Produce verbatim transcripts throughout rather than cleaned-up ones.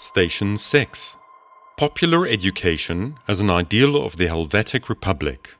Station six. Popular education as an ideal of the Helvetic Republic.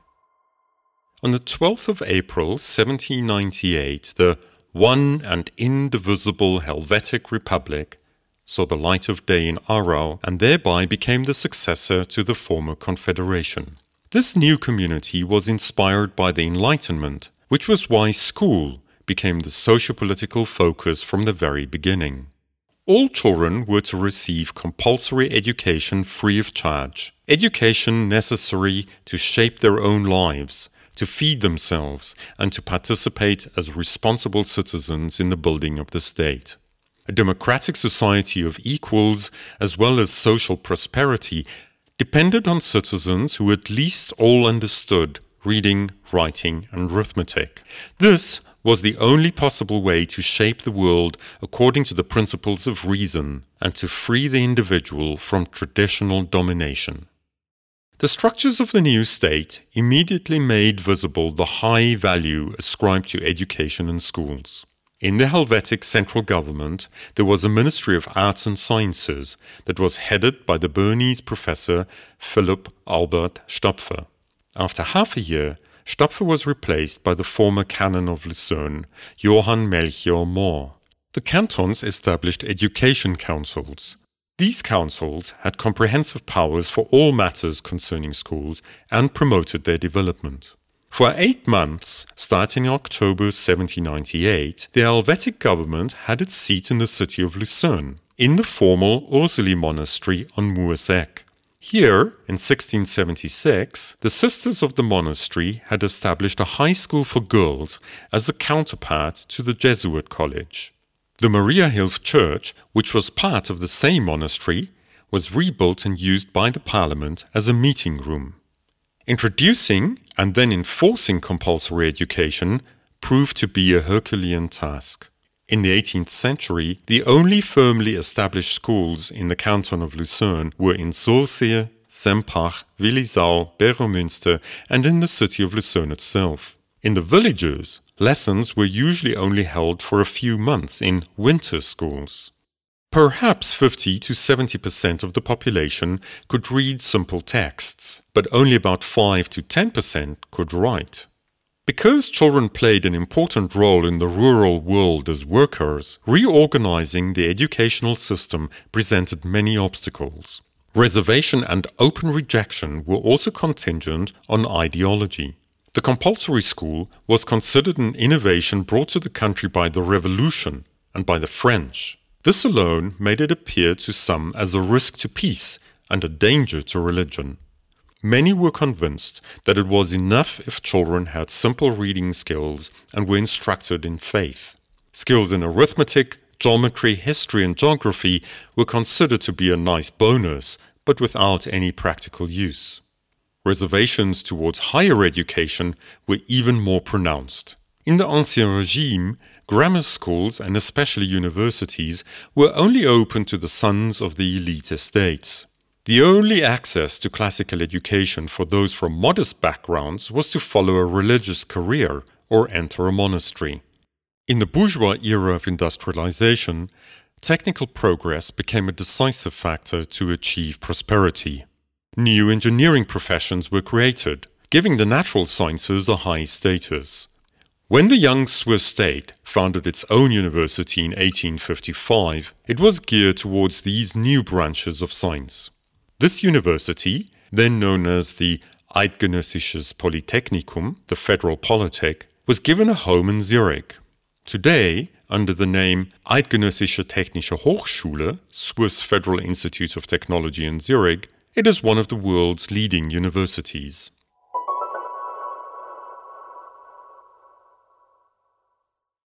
On the twelfth of April seventeen ninety-eight, the one and indivisible Helvetic Republic saw the light of day in Aarau and thereby became the successor to the former Confederation. This new community was inspired by the Enlightenment, which was why school became the socio-political focus from the very beginning. All children were to receive compulsory education free of charge, education necessary to shape their own lives, to feed themselves, and to participate as responsible citizens in the building of the state. A democratic society of equals, as well as social prosperity, depended on citizens who at least all understood reading, writing, and arithmetic. This was the only possible way to shape the world according to the principles of reason and to free the individual from traditional domination. The structures of the new state immediately made visible the high value ascribed to education and schools. In the Helvetic central government, there was a Ministry of Arts and Sciences that was headed by the Bernese professor Philipp Albert Stopfer. After half a year, Stopfer was replaced by the former canon of Lucerne, Johann Melchior Mohr. The cantons established education councils. These councils had comprehensive powers for all matters concerning schools and promoted their development. For eight months, starting in October seventeen ninety-eight, the Helvetic government had its seat in the city of Lucerne, in the formal Ursuli monastery on Moor's Eck. Here, in sixteen seventy-six, the sisters of the monastery had established a high school for girls as a counterpart to the Jesuit college. The Mariahilf Church, which was part of the same monastery, was rebuilt and used by the parliament as a meeting room. Introducing and then enforcing compulsory education proved to be a Herculean task. In the eighteenth century, the only firmly established schools in the canton of Lucerne were in Sursee, Sempach, Willisau, Beromünster, and in the city of Lucerne itself. In the villages, lessons were usually only held for a few months in winter schools. Perhaps fifty to seventy percent of the population could read simple texts, but only about five to ten percent could write. Because children played an important role in the rural world as workers, reorganizing the educational system presented many obstacles. Reservation and open rejection were also contingent on ideology. The compulsory school was considered an innovation brought to the country by the Revolution and by the French. This alone made it appear to some as a risk to peace and a danger to religion. Many were convinced that it was enough if children had simple reading skills and were instructed in faith. Skills in arithmetic, geometry, history, and geography were considered to be a nice bonus, but without any practical use. Reservations towards higher education were even more pronounced. In the Ancien Régime, grammar schools and especially universities were only open to the sons of the elite estates. The only access to classical education for those from modest backgrounds was to follow a religious career or enter a monastery. In the bourgeois era of industrialization, technical progress became a decisive factor to achieve prosperity. New engineering professions were created, giving the natural sciences a high status. When the young Swiss state founded its own university in eighteen fifty-five, it was geared towards these new branches of science. This university, then known as the Eidgenössisches Polytechnikum, the Federal Polytech, was given a home in Zurich. Today, under the name Eidgenössische Technische Hochschule, Swiss Federal Institute of Technology in Zurich, it is one of the world's leading universities.